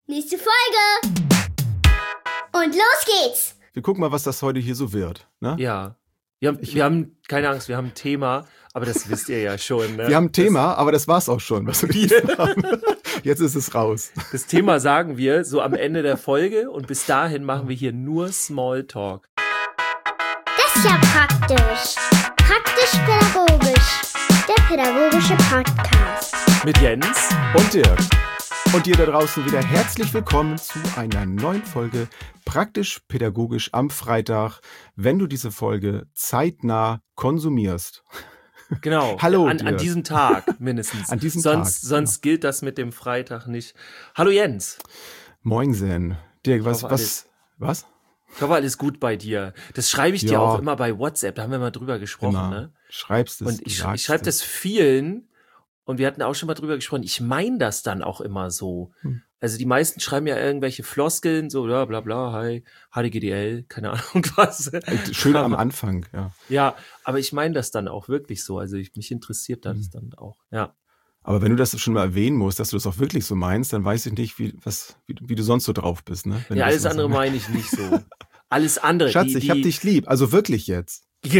Nächste Folge. Und los geht's. Wir gucken mal, was das heute hier so wird. Ne? Ja. Wir haben keine Angst, wir haben ein Thema, aber das wisst ihr ja schon. Ne? Wir haben ein Thema, aber das war's auch schon, was wir jetzt haben. Jetzt ist es raus. Das Thema sagen wir so am Ende der Folge und bis dahin machen wir hier nur Smalltalk. Das ist ja praktisch. Praktisch-pädagogisch. Der pädagogische Podcast. Mit Jens Und Dirk. Und dir da draußen wieder herzlich willkommen zu einer neuen Folge Praktisch-pädagogisch am Freitag, wenn du diese Folge zeitnah konsumierst. Genau, Hallo, an diesem Tag mindestens. An diesem sonst gilt das mit dem Freitag nicht. Hallo Jens. Moinsen. Dirk, was? Ich hoffe, alles gut bei dir. Das schreibe ich dir auch immer bei WhatsApp, da haben wir mal drüber gesprochen. Genau. Ne? Schreibst es. Und ich schreibe das vielen und wir hatten auch schon mal drüber gesprochen. Ich meine das dann auch immer so. Also die meisten schreiben ja irgendwelche Floskeln, so bla bla bla, hi, HDGDL, keine Ahnung was. Schön am Anfang, ja. Ja, aber ich meine das dann auch wirklich so. Also mich interessiert das dann auch, ja. Aber wenn du das schon mal erwähnen musst, dass du das auch wirklich so meinst, dann weiß ich nicht, wie du sonst so drauf bist. Ne? Ja, alles andere meine ich nicht so. Alles andere. Schatz, ich hab dich lieb, also wirklich jetzt. Ja.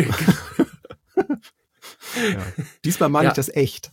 Diesmal meine ich das echt.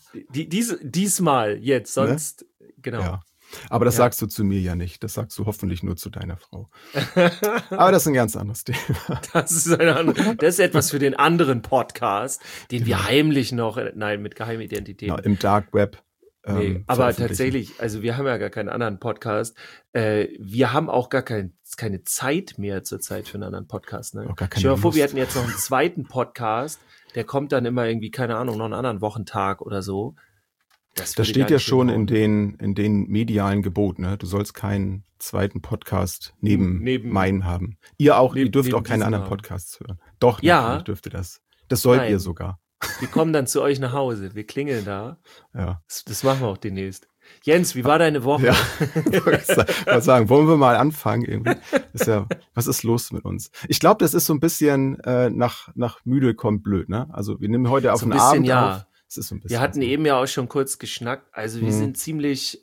Diesmal jetzt, sonst, ne? Genau. Ja. Aber das sagst du zu mir ja nicht. Das sagst du hoffentlich nur zu deiner Frau. Aber das ist ein ganz anderes Thema. Das ist etwas für den anderen Podcast, den wir heimlich noch, mit Geheimidentität. Genau, im Dark Web. Nee, aber tatsächlich, also wir haben ja gar keinen anderen Podcast. Wir haben auch gar keine Zeit mehr zurzeit für einen anderen Podcast. Ne? Stell dir mal vor, wir hätten jetzt noch einen zweiten Podcast, der kommt dann immer irgendwie, keine Ahnung, noch einen anderen Wochentag oder so. Das steht ja schon in den medialen Geboten. Ne? Du sollst keinen zweiten Podcast neben meinen haben. Ihr dürft auch keine anderen Podcasts hören. Doch, natürlich dürft ihr das. Das sollt ihr sogar. Wir kommen dann zu euch nach Hause. Wir klingeln da. Ja. Das machen wir auch demnächst. Jens, wie war deine Woche? Ja, ich wollte sagen, wollen wir mal anfangen irgendwie? Was ist los mit uns? Ich glaube, das ist so ein bisschen nach müde kommt blöd, ne? Also wir nehmen heute auf den Abend auf. Es ist so ein bisschen wir hatten eben ja auch schon kurz geschnackt. Also wir sind ziemlich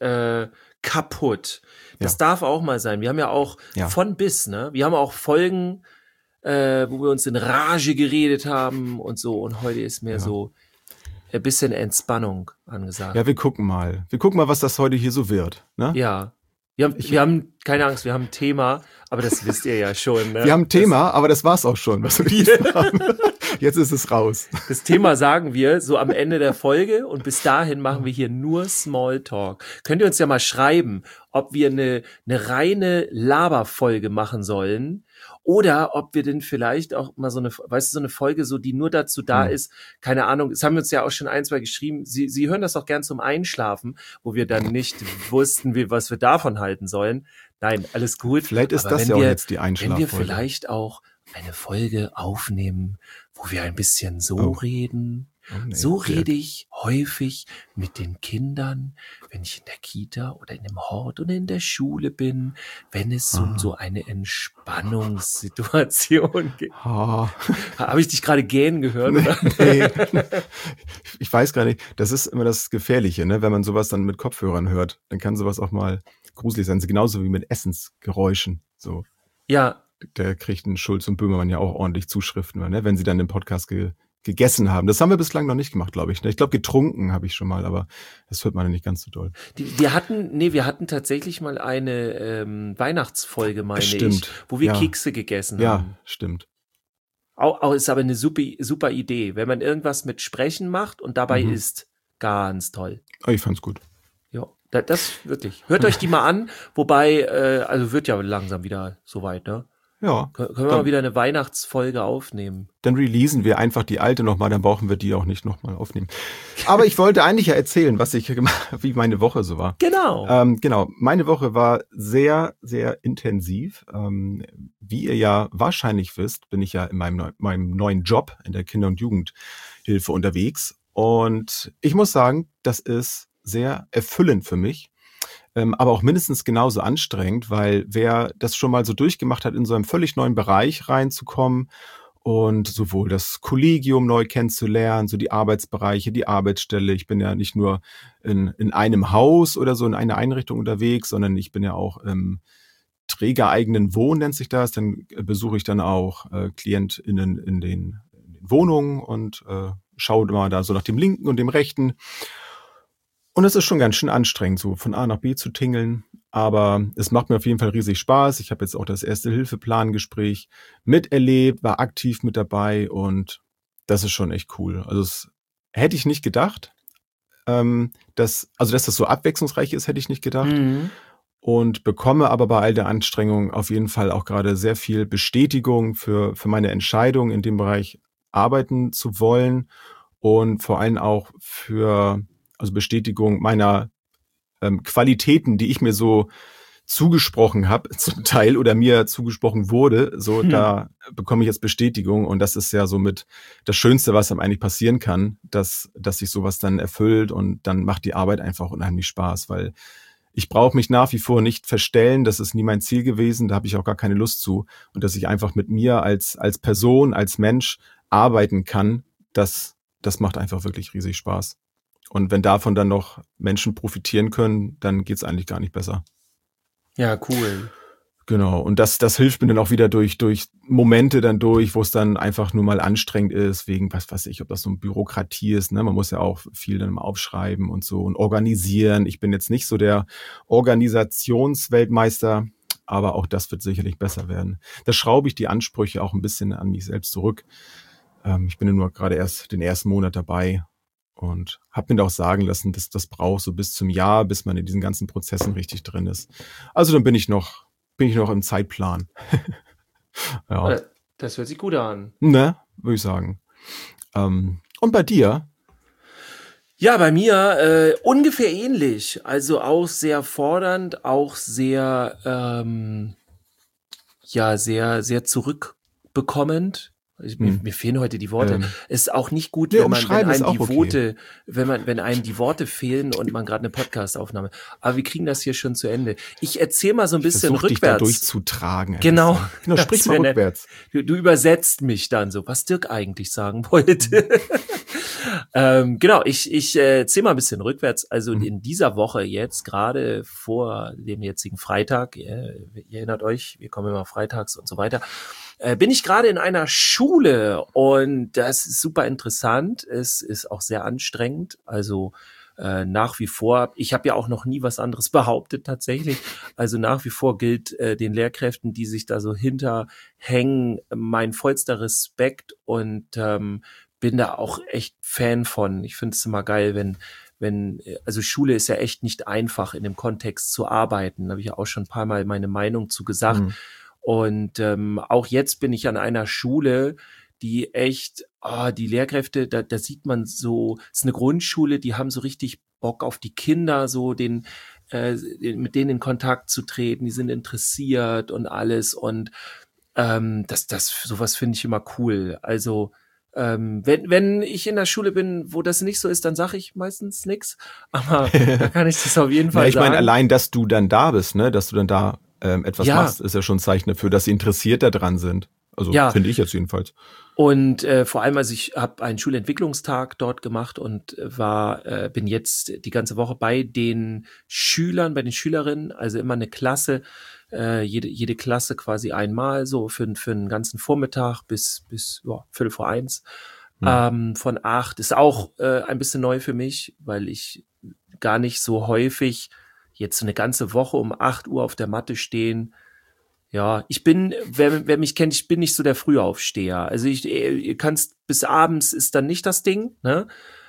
kaputt. Das darf auch mal sein. Wir haben ja auch von bis, ne? Wir haben auch Folgen, wo wir uns in Rage geredet haben und so. Und heute ist mehr so ein bisschen Entspannung angesagt. Ja, wir gucken mal. Was das heute hier so wird. Ne? Ja. Wir haben keine Angst, wir haben ein Thema, aber das wisst ihr ja schon. Ne? Wir haben ein Thema, aber das war's auch schon, was wir jetzt haben. Jetzt ist es raus. Das Thema sagen wir so am Ende der Folge und bis dahin machen wir hier nur Smalltalk. Könnt ihr uns ja mal schreiben, ob wir eine reine Laberfolge machen sollen oder ob wir denn vielleicht auch mal so eine Folge, so die nur dazu da ist, keine Ahnung, es haben uns ja auch schon 1, 2 geschrieben, sie hören das auch gern zum Einschlafen, wo wir dann nicht wussten, was wir davon halten sollen. Nein, alles gut. Vielleicht ist das ja auch jetzt die Einschlaffolge. Wenn wir vielleicht auch eine Folge aufnehmen, wo wir ein bisschen reden. So rede ich häufig mit den Kindern, wenn ich in der Kita oder in dem Hort oder in der Schule bin, wenn es um so eine Entspannungssituation geht. Habe ich dich gerade gähnen gehört? Oder? Nee. Ich weiß gar nicht. Das ist immer das Gefährliche, ne? Wenn man sowas dann mit Kopfhörern hört, dann kann sowas auch mal gruselig sein. Genauso wie mit Essensgeräuschen. So. Ja. Da kriegt ein Schulz und Böhmermann ja auch ordentlich Zuschriften, ne? Wenn sie dann im Podcast gegessen haben. Das haben wir bislang noch nicht gemacht, glaube ich. Ich glaube, getrunken habe ich schon mal, aber das hört man ja nicht ganz so doll. Wir hatten tatsächlich mal eine Weihnachtsfolge, meine ich, wo wir Kekse gegessen haben. Ja, stimmt. Auch ist aber eine super Idee, wenn man irgendwas mit Sprechen macht und dabei isst. Ganz toll. Oh, ich fand's gut. Ja, das wirklich. Hört euch die mal an, wobei, also wird ja langsam wieder soweit, ne? Ja. Können wir mal wieder eine Weihnachtsfolge aufnehmen? Dann releasen wir einfach die alte nochmal, dann brauchen wir die auch nicht nochmal aufnehmen. Aber ich wollte eigentlich ja erzählen, wie meine Woche so war. Genau. Genau. Meine Woche war sehr, sehr intensiv. Wie ihr ja wahrscheinlich wisst, bin ich ja in meinem neuen Job in der Kinder- und Jugendhilfe unterwegs. Und ich muss sagen, das ist sehr erfüllend für mich. Aber auch mindestens genauso anstrengend, weil wer das schon mal so durchgemacht hat, in so einem völlig neuen Bereich reinzukommen und sowohl das Kollegium neu kennenzulernen, so die Arbeitsbereiche, die Arbeitsstelle. Ich bin ja nicht nur in einem Haus oder so in einer Einrichtung unterwegs, sondern ich bin ja auch im trägereigenen Wohnen, nennt sich das. Dann besuche ich dann auch KlientInnen in den Wohnungen und schaue mal da so nach dem linken und dem rechten. Und es ist schon ganz schön anstrengend, so von A nach B zu tingeln. Aber es macht mir auf jeden Fall riesig Spaß. Ich habe jetzt auch das Erste-Hilfe-Plan-Gespräch miterlebt, war aktiv mit dabei und das ist schon echt cool. Also das hätte ich nicht gedacht. Dass das so abwechslungsreich ist, hätte ich nicht gedacht. Mhm. Und bekomme aber bei all der Anstrengung auf jeden Fall auch gerade sehr viel Bestätigung für meine Entscheidung, in dem Bereich arbeiten zu wollen und vor allem auch für Bestätigung meiner Qualitäten, die ich mir so zugesprochen habe, zum Teil oder mir zugesprochen wurde, so da bekomme ich jetzt Bestätigung und das ist ja somit das Schönste, was einem eigentlich passieren kann, dass sich sowas dann erfüllt und dann macht die Arbeit einfach unheimlich Spaß, weil ich brauche mich nach wie vor nicht verstellen, das ist nie mein Ziel gewesen, da habe ich auch gar keine Lust zu und dass ich einfach mit mir als Person, als Mensch arbeiten kann, das macht einfach wirklich riesig Spaß. Und wenn davon dann noch Menschen profitieren können, dann geht's eigentlich gar nicht besser. Ja, cool. Genau. Und das hilft mir dann auch wieder durch Momente dann durch, wo es dann einfach nur mal anstrengend ist, wegen, was weiß ich, ob das so eine Bürokratie ist, ne? Man muss ja auch viel dann mal aufschreiben und so und organisieren. Ich bin jetzt nicht so der Organisationsweltmeister, aber auch das wird sicherlich besser werden. Da schraube ich die Ansprüche auch ein bisschen an mich selbst zurück. Ich bin ja nur gerade erst den ersten Monat dabei und habe mir da auch sagen lassen, dass das braucht so bis zum Jahr, bis man in diesen ganzen Prozessen richtig drin ist. Also dann bin ich noch im Zeitplan. Ja. Das hört sich gut an. Ne, würde ich sagen. Und bei dir? Ja, bei mir ungefähr ähnlich. Also auch sehr fordernd, auch sehr, sehr zurückbekommend. Mir fehlen heute die Worte. Ist auch nicht gut, wenn einem die Worte fehlen und man gerade eine Podcast-Aufnahme. Aber wir kriegen das hier schon zu Ende. Ich erzähle mal so ein bisschen rückwärts. Dich da durchzutragen. Genau. Sprich mal rückwärts. Du übersetzt mich dann so, was Dirk eigentlich sagen wollte. Genau, ich erzähle mal ein bisschen rückwärts. Also in dieser Woche jetzt, gerade vor dem jetzigen Freitag, ihr erinnert euch, wir kommen immer freitags und so weiter, bin ich gerade in einer Schule und das ist super interessant. Es ist auch sehr anstrengend. Also nach wie vor, ich habe ja auch noch nie was anderes behauptet tatsächlich. Also nach wie vor gilt den Lehrkräften, die sich da so hinterhängen, mein vollster Respekt und bin da auch echt Fan von. Ich finde es immer geil, also Schule ist ja echt nicht einfach in dem Kontext zu arbeiten. Da habe ich ja auch schon ein paar Mal meine Meinung zu gesagt. Und auch jetzt bin ich an einer Schule, die echt, die Lehrkräfte, da sieht man so, es ist eine Grundschule, die haben so richtig Bock auf die Kinder, so mit denen in Kontakt zu treten, die sind interessiert und alles und sowas finde ich immer cool. Also wenn ich in der Schule bin, wo das nicht so ist, dann sage ich meistens nichts, aber da kann ich das auf jeden Fall sagen. Ich meine, allein, dass du dann da bist, ne, dass du dann da etwas machst, ist ja schon ein Zeichen dafür, dass sie interessiert daran sind. Also finde ich jetzt jedenfalls. Und vor allem, also ich habe einen Schulentwicklungstag dort gemacht und bin jetzt die ganze Woche bei den Schülern, bei den Schülerinnen, also immer eine Klasse, jede Klasse quasi einmal so für einen ganzen Vormittag bis 1:15. Von 8 ist auch ein bisschen neu für mich, weil ich gar nicht so häufig jetzt so eine ganze Woche um 8 Uhr auf der Matte stehen. Ja, wer mich kennt, ich bin nicht so der Frühaufsteher. Also ihr kannst bis abends ist dann nicht das Ding, ne?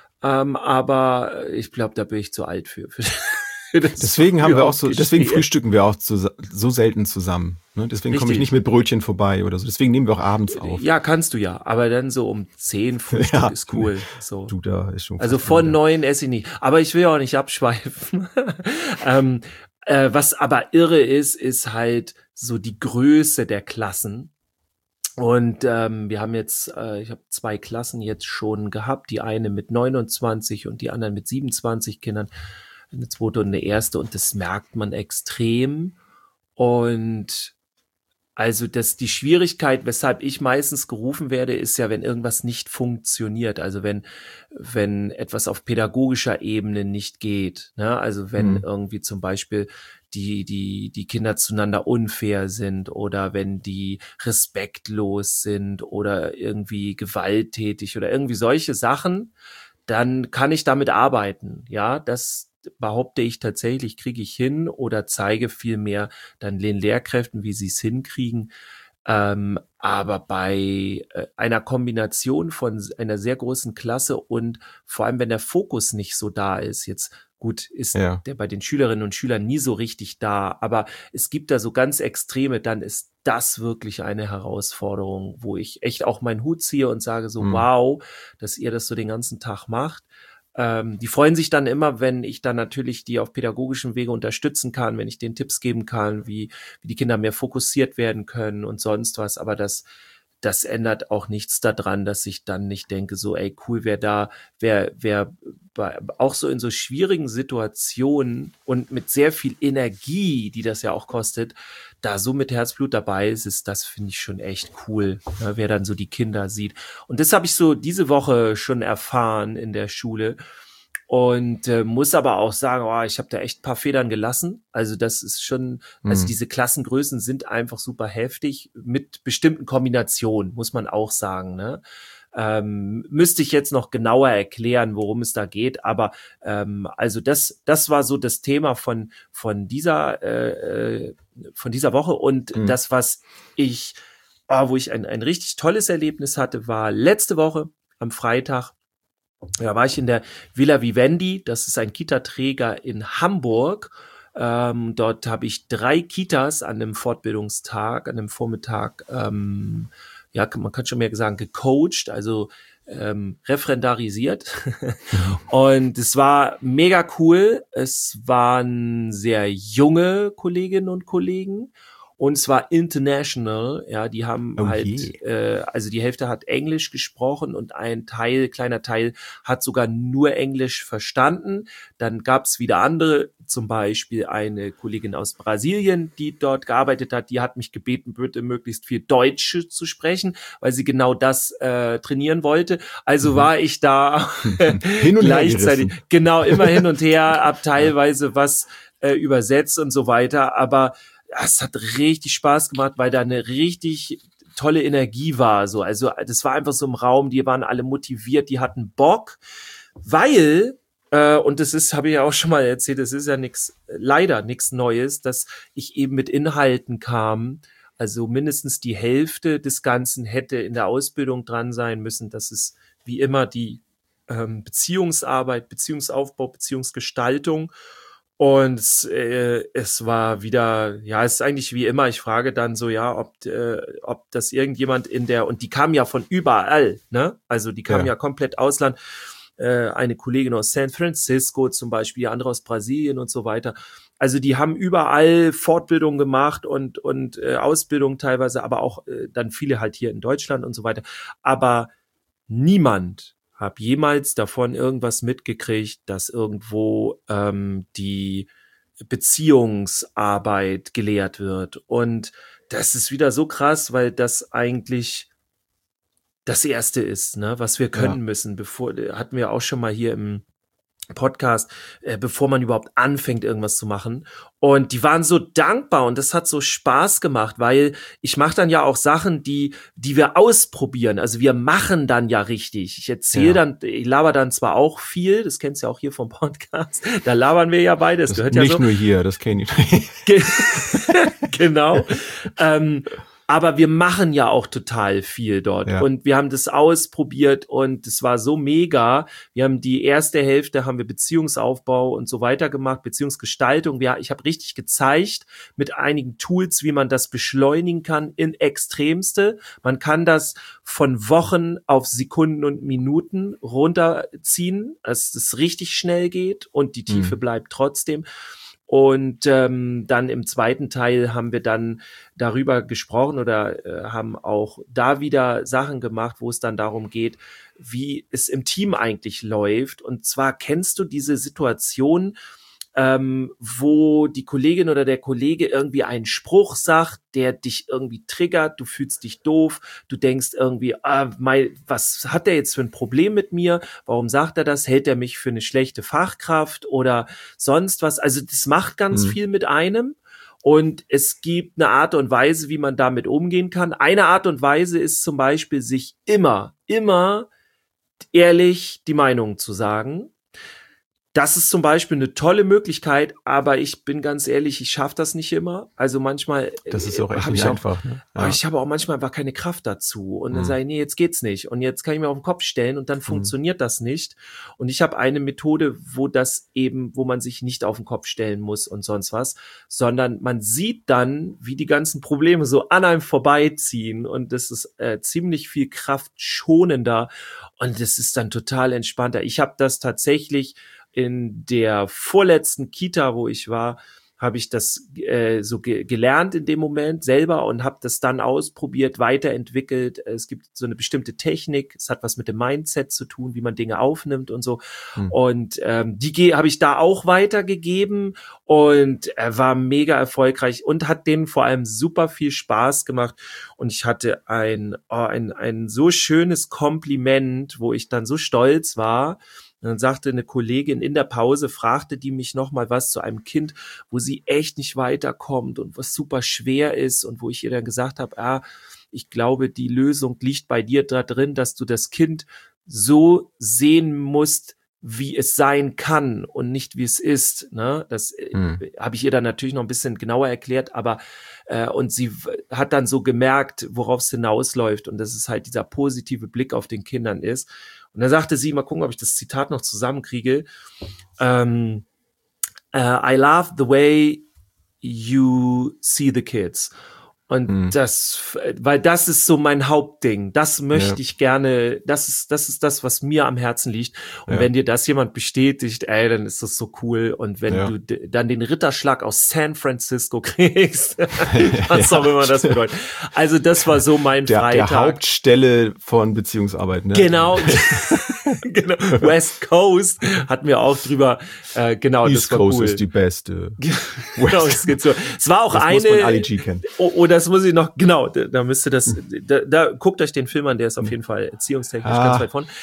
Aber ich glaube, da bin ich zu alt für deswegen frühstücken wir auch so selten zusammen. Ne? Deswegen komme ich nicht mit Brötchen vorbei oder so. Deswegen nehmen wir auch abends auf. Ja, kannst du ja. Aber dann so um 10 Frühstück ist cool. So. Du, da ist schon. Also von 9 esse ich nicht. Aber ich will auch nicht abschweifen. Was aber irre ist halt so die Größe der Klassen. Und wir haben jetzt, ich habe 2 Klassen jetzt schon gehabt. Die eine mit 29 und die anderen mit 27 Kindern. Eine zweite und eine erste und das merkt man extrem und Also die Schwierigkeit, weshalb ich meistens gerufen werde, ist ja, wenn irgendwas nicht funktioniert. Also wenn etwas auf pädagogischer Ebene nicht geht. Ne? Also wenn irgendwie zum Beispiel die Kinder zueinander unfair sind oder wenn die respektlos sind oder irgendwie gewalttätig oder irgendwie solche Sachen, dann kann ich damit arbeiten. Ja, das behaupte ich tatsächlich, kriege ich hin oder zeige vielmehr dann den Lehrkräften, wie sie es hinkriegen. Aber bei einer Kombination von einer sehr großen Klasse und vor allem, wenn der Fokus nicht so da ist, jetzt gut, ist der bei den Schülerinnen und Schülern nie so richtig da, aber es gibt da so ganz Extreme, dann ist das wirklich eine Herausforderung, wo ich echt auch meinen Hut ziehe und sage so, wow, dass ihr das so den ganzen Tag macht. Die freuen sich dann immer, wenn ich dann natürlich die auf pädagogischem Wege unterstützen kann, wenn ich denen Tipps geben kann, wie die Kinder mehr fokussiert werden können und sonst was. Aber das ändert auch nichts daran, dass ich dann nicht denke, so, ey, cool, wer auch so in so schwierigen Situationen und mit sehr viel Energie, die das ja auch kostet, da so mit Herzblut dabei ist, das finde ich schon echt cool, ne, wer dann so die Kinder sieht. Und das habe ich so diese Woche schon erfahren in der Schule. Und muss aber auch sagen, ich habe da echt ein paar Federn gelassen. Also das ist schon, also diese Klassengrößen sind einfach super heftig mit bestimmten Kombinationen, muss man auch sagen. Ne? Müsste ich jetzt noch genauer erklären, worum es da geht. Aber also das war so das Thema von dieser Woche. Und das, was wo ich ein richtig tolles Erlebnis hatte, war letzte Woche am Freitag. Da war ich in der Villa Vivendi, das ist ein Kita-Träger in Hamburg. Dort habe ich 3 Kitas an einem Fortbildungstag, an einem Vormittag, man kann schon mehr sagen, gecoacht, also referendarisiert. Und es war mega cool. Es waren sehr junge Kolleginnen und Kollegen. Und zwar international, ja, die haben also die Hälfte hat Englisch gesprochen und ein kleiner Teil hat sogar nur Englisch verstanden. Dann gab's wieder andere, zum Beispiel eine Kollegin aus Brasilien, die dort gearbeitet hat, die hat mich gebeten, bitte möglichst viel Deutsch zu sprechen, weil sie genau das trainieren wollte. Also war ich da hin und gleichzeitig, genau, immer hin und her, ab teilweise was übersetzt und so weiter, aber es hat richtig Spaß gemacht, weil da eine richtig tolle Energie war. So, also das war einfach so im Raum, die waren alle motiviert, die hatten Bock, weil und das habe ich ja auch schon mal erzählt, das ist ja leider nichts Neues, dass ich eben mit Inhalten kam. Also mindestens die Hälfte des Ganzen hätte in der Ausbildung dran sein müssen. Das ist wie immer die Beziehungsarbeit, Beziehungsaufbau, Beziehungsgestaltung. Und es war wieder, es ist eigentlich wie immer, ich frage dann so, ob das irgendjemand und die kamen ja von überall, ne? Also die kamen ja komplett Ausland. Eine Kollegin aus San Francisco zum Beispiel, andere aus Brasilien und so weiter. Also die haben überall Fortbildung gemacht und Ausbildung teilweise, aber auch dann viele halt hier in Deutschland und so weiter. Aber niemand habe jemals davon irgendwas mitgekriegt, dass irgendwo die Beziehungsarbeit gelehrt wird. Und das ist wieder so krass, weil das eigentlich das Erste ist, ne, was wir können müssen. Hatten wir auch schon mal hier im Podcast, bevor man überhaupt anfängt, irgendwas zu machen. Und die waren so dankbar und das hat so Spaß gemacht, weil ich mache dann ja auch Sachen, die wir ausprobieren. Also wir machen dann ja richtig. Ich laber dann zwar auch viel, das kennst du ja auch hier vom Podcast, da labern wir ja beide, das gehört ja so. Nicht nur hier, das kenne ich. Genau. Aber wir machen ja auch total viel dort und wir haben das ausprobiert und es war so mega. Wir haben die erste Hälfte haben wir Beziehungsaufbau und so weiter gemacht, Beziehungsgestaltung. Ich habe richtig gezeigt mit einigen Tools, wie man das beschleunigen kann in Extremste. Man kann das von Wochen auf Sekunden und Minuten runterziehen, dass es richtig schnell geht und die Tiefe bleibt trotzdem. Und dann im zweiten Teil haben wir dann darüber gesprochen oder haben auch da wieder Sachen gemacht, wo es dann darum geht, wie es im Team eigentlich läuft. Und zwar kennst du diese Situation, wo die Kollegin oder der Kollege irgendwie einen Spruch sagt, der dich irgendwie triggert, du fühlst dich doof, du denkst irgendwie, was hat der jetzt für ein Problem mit mir? Warum sagt er das? Hält er mich für eine schlechte Fachkraft oder sonst was? Also das macht ganz viel mit einem. Und es gibt eine Art und Weise, wie man damit umgehen kann. Eine Art und Weise ist zum Beispiel, sich immer ehrlich die Meinung zu sagen. Das ist zum Beispiel eine tolle Möglichkeit, aber ich bin ganz ehrlich, ich schaffe das nicht immer. Also manchmal. Das ist auch echt nicht einfach. Ne? Ja. Ich habe auch manchmal einfach keine Kraft dazu. Und dann sage ich, nee, jetzt geht's nicht. Und jetzt kann ich mir auf den Kopf stellen und dann funktioniert das nicht. Und ich habe eine Methode, wo man sich nicht auf den Kopf stellen muss und sonst was, sondern man sieht dann, wie die ganzen Probleme so an einem vorbeiziehen. Und das ist ziemlich viel kraftschonender. Und das ist dann total entspannter. Ich habe das tatsächlich in der vorletzten Kita, wo ich war, habe ich das gelernt in dem Moment selber und habe das dann ausprobiert, weiterentwickelt. Es gibt so eine bestimmte Technik, es hat was mit dem Mindset zu tun, wie man Dinge aufnimmt und so. Und die habe ich da auch weitergegeben und war mega erfolgreich und hat denen vor allem super viel Spaß gemacht. Und ich hatte ein so schönes Kompliment, wo ich dann so stolz war. Und dann sagte eine Kollegin in der Pause, fragte die mich nochmal was zu einem Kind, wo sie echt nicht weiterkommt und was super schwer ist und wo ich ihr dann gesagt habe, ich glaube, die Lösung liegt bei dir da drin, dass du das Kind so sehen musst, wie es sein kann und nicht wie es ist. Ne? Das habe ich ihr dann natürlich noch ein bisschen genauer erklärt, aber und sie hat dann so gemerkt, worauf es hinausläuft und dass es halt dieser positive Blick auf den Kindern ist. Und dann sagte sie, mal gucken, ob ich das Zitat noch zusammenkriege. I love the way you see the kids. Und weil das ist so mein Hauptding. Das möchte ich gerne, das ist das, was mir am Herzen liegt. Und wenn dir das jemand bestätigt, dann ist das so cool. Und wenn du dann den Ritterschlag aus San Francisco kriegst, was auch immer das bedeutet. Also das war so mein Freitag. Der Hauptstelle von Beziehungsarbeit, ne? Genau. Genau. West Coast hatten wir auch drüber. Genau, East das war Coast cool. ist die beste. Genau, es geht so. Es war auch das eine. Muss man Ali G kennen. Oh, das muss ich noch. Genau, da müsste das. Da guckt euch den Film an. Der ist auf jeden Fall erziehungstechnisch ganz weit von.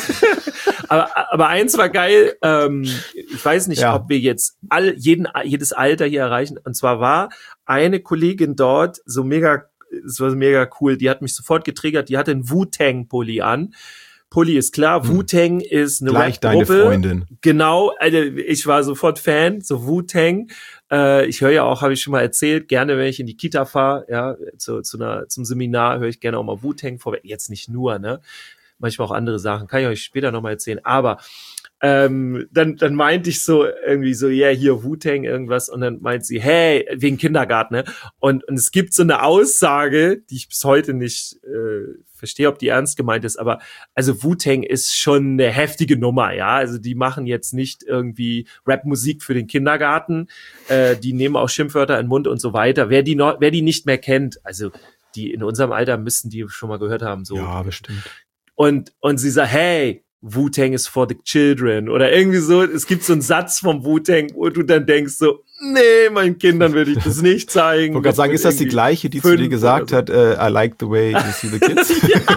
aber eins war geil. Ich weiß nicht, ob wir jetzt jedes Alter hier erreichen. Und zwar war eine Kollegin dort es war mega cool. Die hat mich sofort getriggert. Die hatte einen Wu-Tang-Pulli an. Pulli ist klar, Wu-Tang ist eine Gleich Rap-Gruppe. Deine Freundin. Genau, also ich war sofort Fan, so Wu-Tang. Ich höre ja auch, habe ich schon mal erzählt, gerne, wenn ich in die Kita fahre, zum Seminar, höre ich gerne auch mal Wu-Tang vor. Jetzt nicht nur, ne? Manchmal auch andere Sachen, kann ich euch später nochmal erzählen. Aber dann meinte ich so irgendwie so, hier Wu-Tang irgendwas und dann meint sie, hey, wegen Kindergarten, ne? Und es gibt so eine Aussage, die ich bis heute nicht verstehe, ob die ernst gemeint ist, aber also Wu-Tang ist schon eine heftige Nummer, ja, also die machen jetzt nicht irgendwie Rap-Musik für den Kindergarten, die nehmen auch Schimpfwörter in den Mund und so weiter. Wer die nicht mehr kennt, also die in unserem Alter müssen die schon mal gehört haben, so. Ja, bestimmt. Und sie sagt, hey, Wu-Tang is for the children oder irgendwie so. Es gibt so einen Satz vom Wu-Tang, wo du dann denkst so, nee, meinen Kindern würde ich das nicht zeigen. Ich wollte gerade sagen, ist das die gleiche, die zu dir gesagt hat, I like the way you see the kids?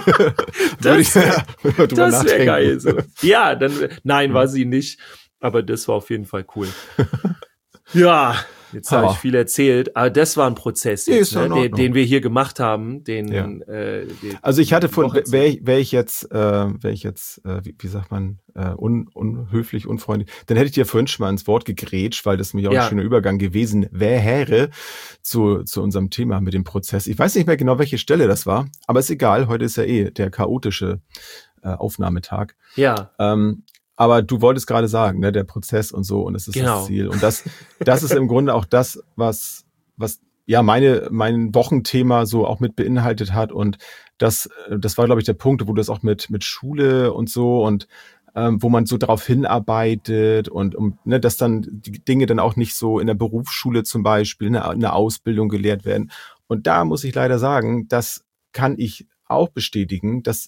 Das wäre geil. So. Ja, nein, war sie nicht. Aber das war auf jeden Fall cool. Ja, jetzt habe ich viel erzählt, aber das war ein Prozess, jetzt, den wir hier gemacht haben. Also ich hatte wäre ich jetzt, wie sagt man, unhöflich, unfreundlich, dann hätte ich dir vorhin schon mal ins Wort gegrätscht, weil das nämlich auch ein schöner Übergang gewesen wäre zu unserem Thema mit dem Prozess. Ich weiß nicht mehr genau, welche Stelle das war, aber ist egal, heute ist ja der chaotische Aufnahmetag. Ja. Aber du wolltest gerade sagen, ne, der Prozess und so, und das ist das Ziel. Und das ist im Grunde auch das, was ja mein Wochenthema so auch mit beinhaltet hat. Und das war, glaube ich, der Punkt, wo das auch mit Schule und so und wo man so darauf hinarbeitet und dass dann die Dinge dann auch nicht so in der Berufsschule zum Beispiel, in der Ausbildung gelehrt werden. Und da muss ich leider sagen, das kann ich auch bestätigen, dass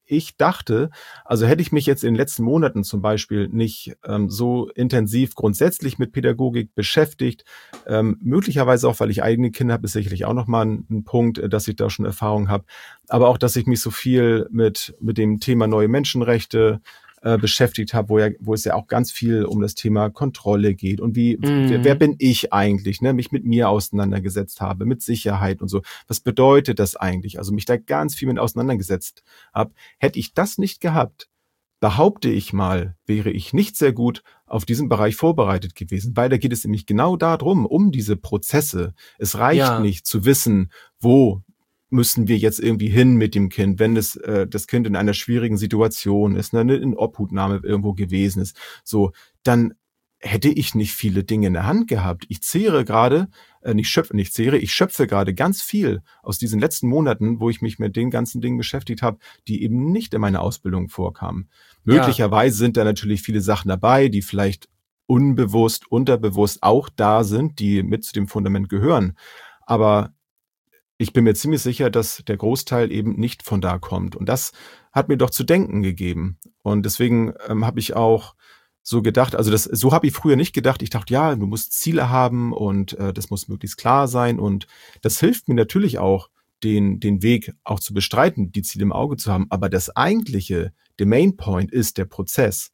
ich dachte, also hätte ich mich jetzt in den letzten Monaten zum Beispiel nicht so intensiv grundsätzlich mit Pädagogik beschäftigt, möglicherweise auch, weil ich eigene Kinder habe, ist sicherlich auch nochmal ein Punkt, dass ich da schon Erfahrung habe, aber auch, dass ich mich so viel mit dem Thema neue Menschenrechte beschäftigt habe, wo es ja auch ganz viel um das Thema Kontrolle geht und wer bin ich eigentlich, ne? Mich mit mir auseinandergesetzt habe, mit Sicherheit und so. Was bedeutet das eigentlich? Also mich da ganz viel mit auseinandergesetzt habe. Hätte ich das nicht gehabt, behaupte ich mal, wäre ich nicht sehr gut auf diesen Bereich vorbereitet gewesen, weil da geht es nämlich genau darum, um diese Prozesse. Es reicht nicht zu wissen, wo müssen wir jetzt irgendwie hin mit dem Kind, wenn das Kind in einer schwierigen Situation ist, ne, in Obhutnahme irgendwo gewesen ist, so, dann hätte ich nicht viele Dinge in der Hand gehabt. Ich zehre gerade, ich schöpfe gerade ganz viel aus diesen letzten Monaten, wo ich mich mit den ganzen Dingen beschäftigt habe, die eben nicht in meiner Ausbildung vorkamen. Möglicherweise sind da natürlich viele Sachen dabei, die vielleicht unbewusst, unterbewusst auch da sind, die mit zu dem Fundament gehören. Aber ich bin mir ziemlich sicher, dass der Großteil eben nicht von da kommt. Und das hat mir doch zu denken gegeben. Und deswegen habe ich auch so gedacht, also so habe ich früher nicht gedacht. Ich dachte, ja, du musst Ziele haben und das muss möglichst klar sein. Und das hilft mir natürlich auch, den Weg auch zu bestreiten, die Ziele im Auge zu haben. Aber das eigentliche, der Main Point ist der Prozess.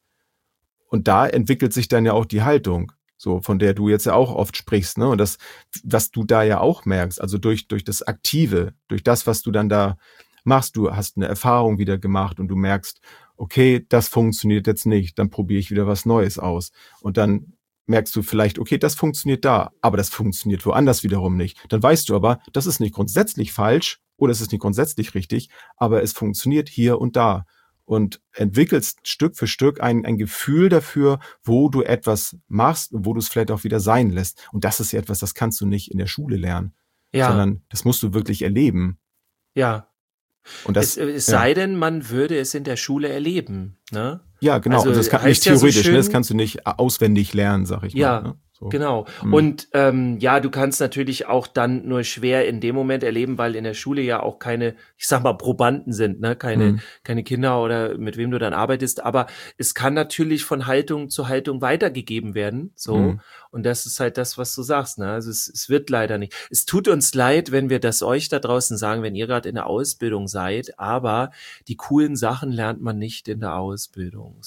Und da entwickelt sich dann ja auch die Haltung, so von der du jetzt ja auch oft sprichst, ne? Und das, was du da ja auch merkst, also durch das Aktive, durch das, was du dann da machst, du hast eine Erfahrung wieder gemacht und du merkst, okay, das funktioniert jetzt nicht, dann probiere ich wieder was Neues aus. Und dann merkst du vielleicht, okay, das funktioniert da, aber das funktioniert woanders wiederum nicht. Dann weißt du aber, das ist nicht grundsätzlich falsch oder es ist nicht grundsätzlich richtig, aber es funktioniert hier und da. Und entwickelst Stück für Stück ein Gefühl dafür, wo du etwas machst und wo du es vielleicht auch wieder sein lässt. Und das ist ja etwas, das kannst du nicht in der Schule lernen, sondern das musst du wirklich erleben. Ja. Und das, es sei denn, man würde es in der Schule erleben, ne? Ja, genau. Also das kann nicht theoretisch, so das kannst du nicht auswendig lernen, sag ich mal. Ne? So. Genau. Und du kannst natürlich auch dann nur schwer in dem Moment erleben, weil in der Schule ja auch keine, ich sag mal, Probanden sind, ne? Keine Kinder oder mit wem du dann arbeitest. Aber es kann natürlich von Haltung zu Haltung weitergegeben werden. So. Und das ist halt das, was du sagst, ne? Also es wird leider nicht. Es tut uns leid, wenn wir das euch da draußen sagen, wenn ihr gerade in der Ausbildung seid, aber die coolen Sachen lernt man nicht in der Ausbildung.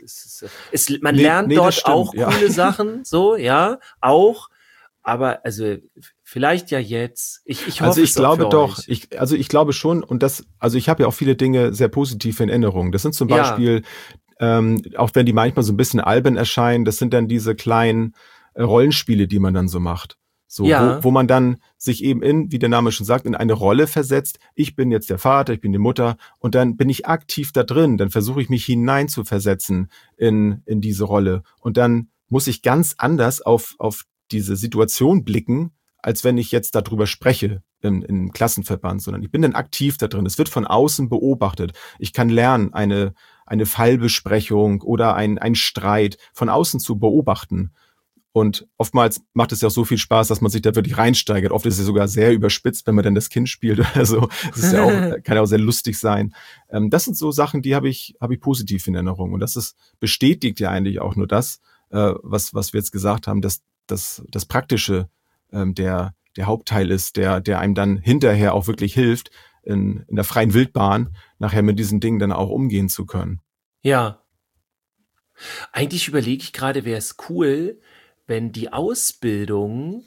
Man lernt dort auch coole Sachen, so, auch, aber also vielleicht ja jetzt. Ich hoffe, also ich glaube doch, ich glaube schon und ich habe ja auch viele Dinge sehr positiv in Erinnerung. Das sind zum Beispiel, auch wenn die manchmal so ein bisschen albern erscheinen, das sind dann diese kleinen Rollenspiele, die man dann so macht. So, wo man dann sich eben wie der Name schon sagt, in eine Rolle versetzt. Ich bin jetzt der Vater, ich bin die Mutter und dann bin ich aktiv da drin. Dann versuche ich mich hinein zu versetzen in diese Rolle. Und dann muss ich ganz anders auf diese Situation blicken, als wenn ich jetzt darüber spreche im Klassenverband, sondern ich bin dann aktiv da drin. Es wird von außen beobachtet. Ich kann lernen, eine Fallbesprechung oder ein Streit von außen zu beobachten. Und oftmals macht es ja auch so viel Spaß, dass man sich da wirklich reinsteigert. Oft ist es sogar sehr überspitzt, wenn man dann das Kind spielt oder so. Das ist ja auch, kann ja auch sehr lustig sein. Das sind so Sachen, die habe ich positiv in Erinnerung. Und das bestätigt ja eigentlich auch nur das, was wir jetzt gesagt haben, dass das Praktische der Hauptteil ist, der einem dann hinterher auch wirklich hilft, in der freien Wildbahn nachher mit diesen Dingen dann auch umgehen zu können. Ja. Eigentlich überlege ich gerade, wäre es cool, wenn die Ausbildung,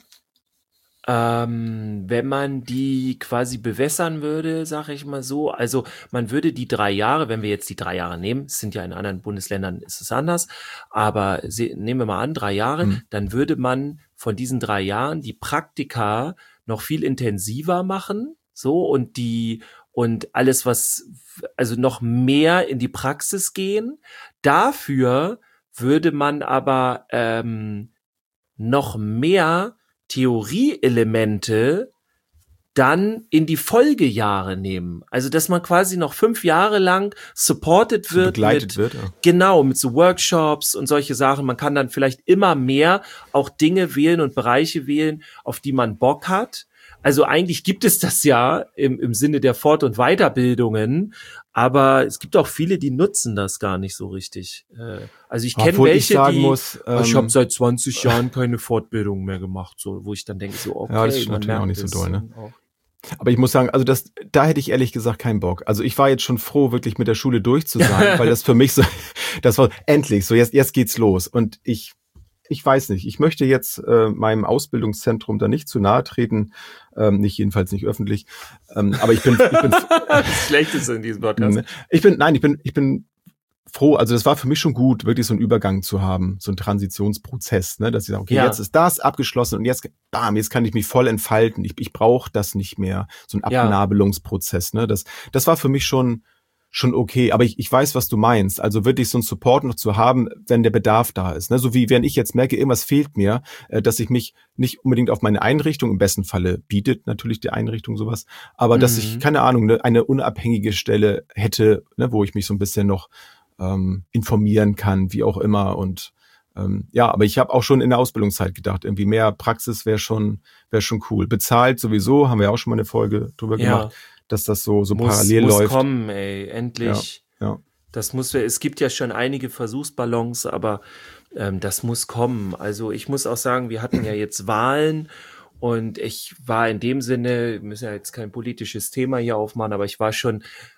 wenn man die quasi bewässern würde, sage ich mal so, also man würde die 3 Jahre, wenn wir jetzt die 3 Jahre nehmen, es sind ja in anderen Bundesländern ist es anders, aber nehmen wir mal an, 3 Jahre, dann würde man von diesen 3 Jahren die Praktika noch viel intensiver machen, so, und alles, also noch mehr in die Praxis gehen. Dafür würde man aber noch mehr Theorieelemente dann in die Folgejahre nehmen. Also, dass man quasi noch 5 Jahre lang supported wird. Begleitet wird. Ja. Genau, mit so Workshops und solche Sachen. Man kann dann vielleicht immer mehr auch Dinge wählen und Bereiche wählen, auf die man Bock hat. Also eigentlich gibt es das ja im Sinne der Fort- und Weiterbildungen, aber es gibt auch viele, die nutzen das gar nicht so richtig. Also ich kenne welche, ich habe seit 20 Jahren keine Fortbildung mehr gemacht, so, wo ich dann denke, so okay, ja, das ist natürlich auch nicht so doll, ne? Aber ich muss sagen, also da hätte ich ehrlich gesagt keinen Bock. Also ich war jetzt schon froh, wirklich mit der Schule durch zu sein, weil das für mich so, das war endlich so, jetzt geht's los. Und ich weiß nicht, ich möchte jetzt meinem Ausbildungszentrum da nicht zu nahe treten, jedenfalls nicht öffentlich. Aber ich bin das Schlechteste in diesem Podcast. Ich bin froh, also das war für mich schon gut, wirklich so einen Übergang zu haben, so einen Transitionsprozess, ne, dass ich sage, okay, jetzt ist das abgeschlossen und jetzt kann ich mich voll entfalten. Ich brauche das nicht mehr, so ein Abnabelungsprozess, ne, das war für mich schon okay, aber ich weiß, was du meinst, also wirklich so einen Support noch zu haben, wenn der Bedarf da ist, ne, so wie wenn ich jetzt merke, irgendwas fehlt mir, dass ich mich nicht unbedingt auf meine Einrichtung, im besten Falle bietet natürlich die Einrichtung sowas, aber dass ich, keine Ahnung, ne, eine unabhängige Stelle hätte, ne, wo ich mich so ein bisschen noch informieren kann, wie auch immer. Und aber ich habe auch schon in der Ausbildungszeit gedacht, irgendwie mehr Praxis wäre schon cool. Bezahlt sowieso, haben wir auch schon mal eine Folge drüber gemacht, dass das so parallel läuft. Muss kommen, ey, endlich. Ja. Das es gibt ja schon einige Versuchsballons, aber das muss kommen. Also ich muss auch sagen, wir hatten ja jetzt Wahlen und ich war in dem Sinne, wir müssen ja jetzt kein politisches Thema hier aufmachen, aber ich war schon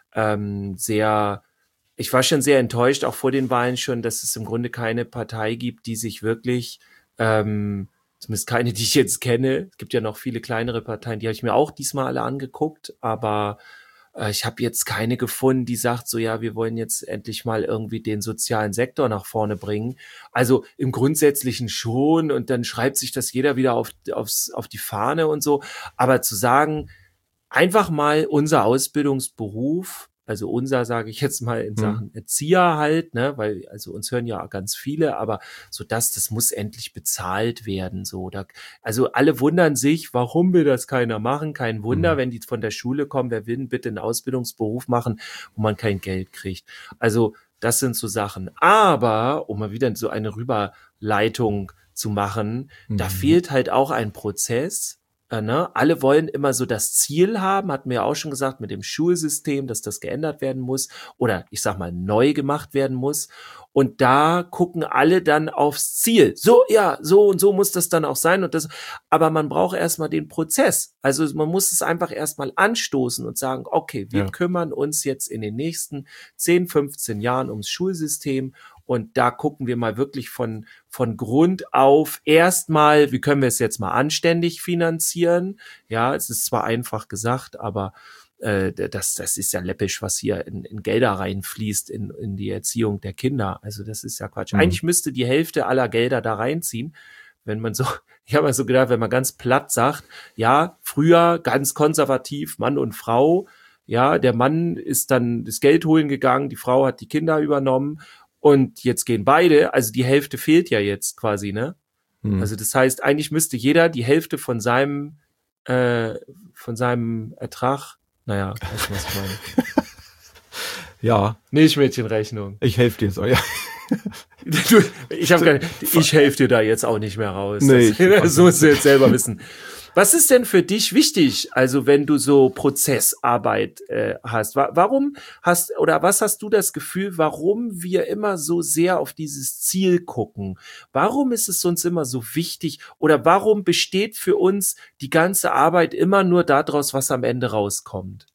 sehr enttäuscht, auch vor den Wahlen schon, dass es im Grunde keine Partei gibt, die sich wirklich, zumindest keine, die ich jetzt kenne, es gibt ja noch viele kleinere Parteien, die habe ich mir auch diesmal alle angeguckt, aber ich habe jetzt keine gefunden, die sagt so, ja, wir wollen jetzt endlich mal irgendwie den sozialen Sektor nach vorne bringen. Also im Grundsätzlichen schon und dann schreibt sich das jeder wieder auf die Fahne und so, aber zu sagen, einfach mal unser Ausbildungsberuf, also unser, sage ich jetzt mal in Sachen Erzieher halt, ne, weil also uns hören ja ganz viele, aber so das muss endlich bezahlt werden, so also alle wundern sich, warum will das keiner machen? Kein Wunder, wenn die von der Schule kommen, wer will denn bitte einen Ausbildungsberuf machen, wo man kein Geld kriegt? Also das sind so Sachen. Aber um mal wieder so eine Rüberleitung zu machen, da fehlt halt auch ein Prozess. Ne? Alle wollen immer so das Ziel haben, hatten wir ja auch schon gesagt, mit dem Schulsystem, dass das geändert werden muss oder ich sag mal neu gemacht werden muss. Und da gucken alle dann aufs Ziel. So, ja, so und so muss das dann auch sein. Und das, aber man braucht erstmal den Prozess. Also man muss es einfach erstmal anstoßen und sagen, okay, wir kümmern uns jetzt in den nächsten 10, 15 Jahren ums Schulsystem. Und da gucken wir mal wirklich von Grund auf erstmal, wie können wir es jetzt mal anständig finanzieren? Ja, es ist zwar einfach gesagt, aber das ist ja läppisch, was hier in Gelder reinfließt in die Erziehung der Kinder. Also das ist ja Quatsch. Eigentlich müsste die Hälfte aller Gelder da reinziehen, wenn man so, ich habe mir so gedacht, wenn man ganz platt sagt, ja, früher ganz konservativ, Mann und Frau, ja, der Mann ist dann das Geld holen gegangen, die Frau hat die Kinder übernommen. Und jetzt gehen beide, also die Hälfte fehlt ja jetzt quasi, ne? Also das heißt, eigentlich müsste jeder die Hälfte von seinem Ertrag, naja, weißt du, was ich meine? Ja. Milchmädchenrechnung. Ich helfe dir so, ja. Ich helfe dir da jetzt auch nicht mehr raus. Nee, das musst du jetzt selber wissen. Was ist denn für dich wichtig, also wenn du so Prozessarbeit hast? Was hast du das Gefühl, warum wir immer so sehr auf dieses Ziel gucken? Warum ist es uns immer so wichtig oder warum besteht für uns die ganze Arbeit immer nur daraus, was am Ende rauskommt?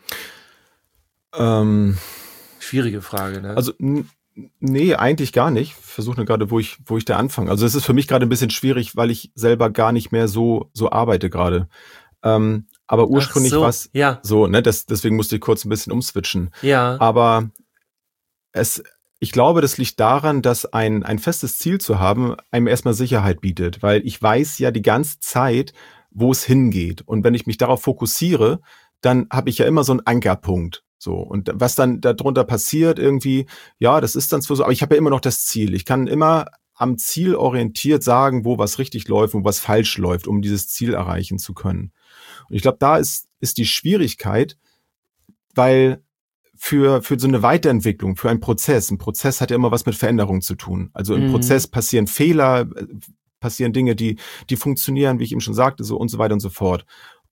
Schwierige Frage, ne? Also nee, eigentlich gar nicht. Ich versuche nur gerade, wo ich da anfange. Also es ist für mich gerade ein bisschen schwierig, weil ich selber gar nicht mehr so arbeite gerade. Aber ursprünglich war es so, ne? Deswegen musste ich kurz ein bisschen umswitchen. Ja. Aber ich glaube, das liegt daran, dass ein festes Ziel zu haben, einem erstmal Sicherheit bietet. Weil ich weiß ja die ganze Zeit, wo es hingeht. Und wenn ich mich darauf fokussiere, dann habe ich ja immer so einen Ankerpunkt. So, und was dann darunter passiert irgendwie, ja, das ist dann zwar so, aber ich habe ja immer noch das Ziel. Ich kann immer am Ziel orientiert sagen, wo was richtig läuft und was falsch läuft, um dieses Ziel erreichen zu können. Und ich glaube, da ist die Schwierigkeit, weil für so eine Weiterentwicklung, für ein Prozess hat ja immer was mit Veränderung zu tun. Also im Prozess passieren Fehler, passieren Dinge, die funktionieren, wie ich eben schon sagte, so und so weiter und so fort.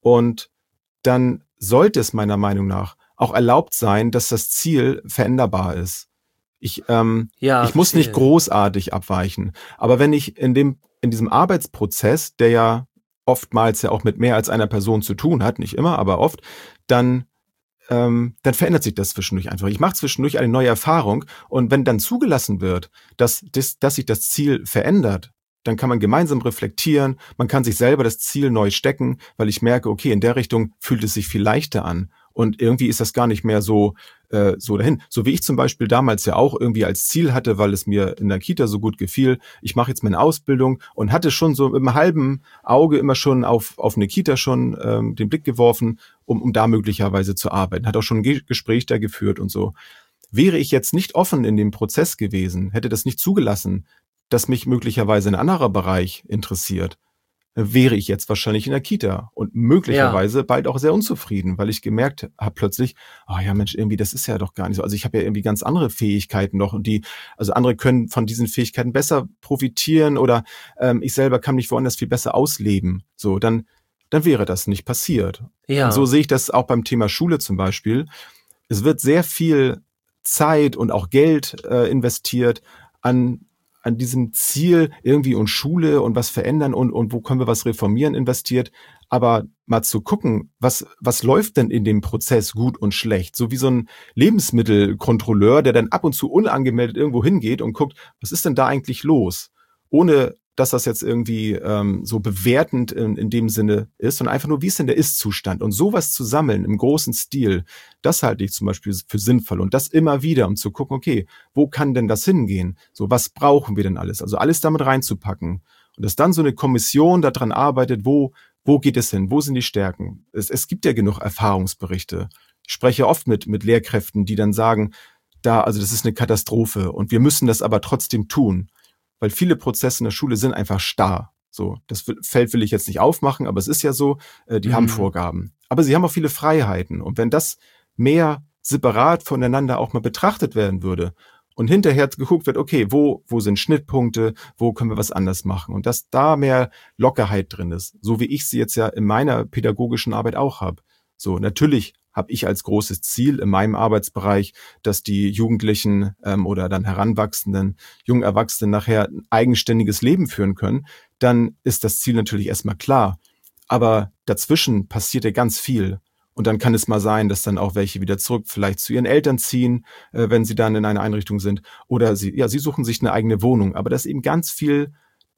Und dann sollte es meiner Meinung nach auch erlaubt sein, dass das Ziel veränderbar ist. Ich muss nicht großartig abweichen. Aber wenn ich in diesem Arbeitsprozess, der ja oftmals ja auch mit mehr als einer Person zu tun hat, nicht immer, aber oft, dann verändert sich das zwischendurch einfach. Ich mache zwischendurch eine neue Erfahrung und wenn dann zugelassen wird, dass sich das Ziel verändert, dann kann man gemeinsam reflektieren, man kann sich selber das Ziel neu stecken, weil ich merke, okay, in der Richtung fühlt es sich viel leichter an und irgendwie ist das gar nicht mehr so dahin. So wie ich zum Beispiel damals ja auch irgendwie als Ziel hatte, weil es mir in der Kita so gut gefiel, ich mache jetzt meine Ausbildung und hatte schon so im halben Auge immer schon auf eine Kita schon den Blick geworfen, um da möglicherweise zu arbeiten. Hat auch schon ein Gespräch da geführt und so. Wäre ich jetzt nicht offen in dem Prozess gewesen, hätte das nicht zugelassen, dass mich möglicherweise ein anderer Bereich interessiert, wäre ich jetzt wahrscheinlich in der Kita und möglicherweise bald auch sehr unzufrieden, weil ich gemerkt habe plötzlich, oh ja Mensch, irgendwie das ist ja doch gar nicht so. Also ich habe ja irgendwie ganz andere Fähigkeiten noch und also andere können von diesen Fähigkeiten besser profitieren oder ich selber kann mich woanders viel besser ausleben. So, dann wäre das nicht passiert. Ja. Und so sehe ich das auch beim Thema Schule zum Beispiel. Es wird sehr viel Zeit und auch Geld investiert an diesem Ziel irgendwie und Schule und was verändern und wo können wir was reformieren investiert. Aber mal zu gucken, was läuft denn in dem Prozess gut und schlecht? So wie so ein Lebensmittelkontrolleur, der dann ab und zu unangemeldet irgendwo hingeht und guckt, was ist denn da eigentlich los? Ohne dass das jetzt irgendwie so bewertend in dem Sinne ist, sondern einfach nur, wie ist denn der Ist-Zustand? Und sowas zu sammeln im großen Stil, das halte ich zum Beispiel für sinnvoll. Und das immer wieder, um zu gucken, okay, wo kann denn das hingehen? So, was brauchen wir denn alles? Also alles damit reinzupacken. Und dass dann so eine Kommission daran arbeitet, wo geht es hin? Wo sind die Stärken? Es gibt ja genug Erfahrungsberichte. Ich spreche oft mit Lehrkräften, die dann sagen, also das ist eine Katastrophe und wir müssen das aber trotzdem tun. Weil viele Prozesse in der Schule sind einfach starr. So, das Feld will ich jetzt nicht aufmachen, aber es ist ja so, die haben Vorgaben. Aber sie haben auch viele Freiheiten. Und wenn das mehr separat voneinander auch mal betrachtet werden würde und hinterher geguckt wird, okay, wo sind Schnittpunkte, wo können wir was anders machen? Und dass da mehr Lockerheit drin ist, so wie ich sie jetzt ja in meiner pädagogischen Arbeit auch habe. So, natürlich habe ich als großes Ziel in meinem Arbeitsbereich, dass die Jugendlichen oder dann heranwachsenden, jungen Erwachsenen nachher ein eigenständiges Leben führen können, dann ist das Ziel natürlich erstmal klar. Aber dazwischen passiert ja ganz viel. Und dann kann es mal sein, dass dann auch welche wieder zurück vielleicht zu ihren Eltern ziehen, wenn sie dann in einer Einrichtung sind. Oder sie suchen sich eine eigene Wohnung. Aber da ist eben ganz viel